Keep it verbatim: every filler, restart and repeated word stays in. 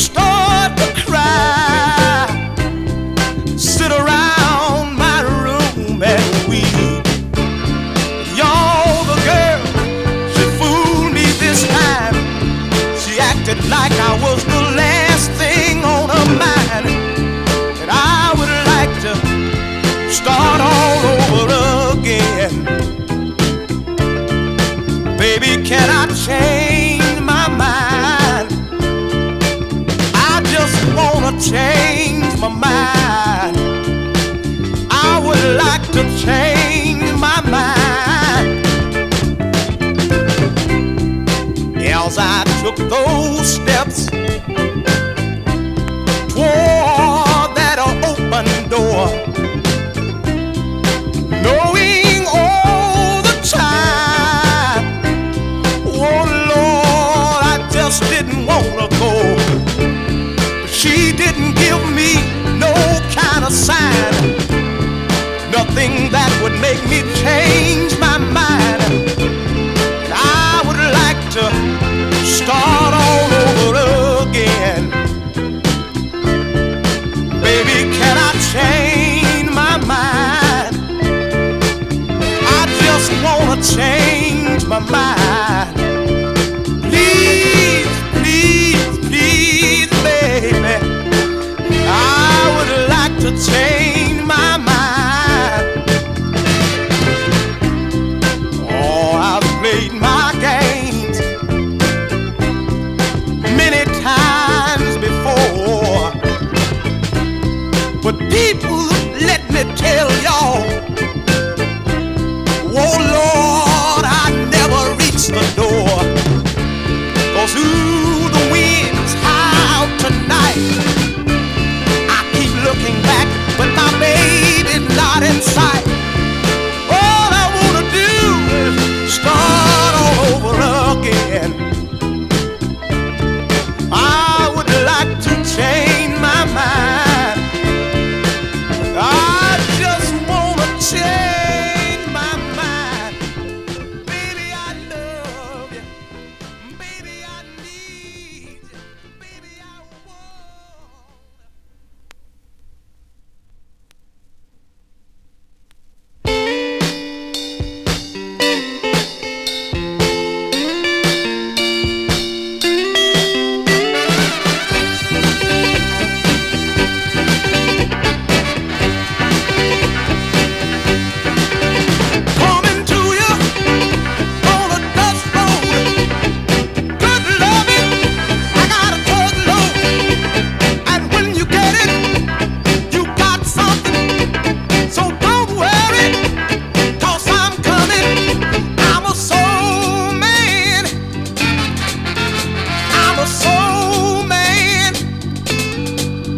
start to cry, sit around my room and weep. Y'all, the girl, she fooled me this time. She acted like I was the last thing on her mind, and I would like to start all over again. Baby, can I change my mind? I just wanna change my mind. I would like to change my mind. As I took those steps toward that open door, knowing all the time, oh Lord, I just didn't wanna go. She didn't give me no kind of sign, nothing that would make me change my mind. And I would like to start all over again. Baby, can I change my mind? I just wanna change my mind. Please, please, please, baby, I would like to change my mind. Oh, I've played my games many times before, but people, let me tell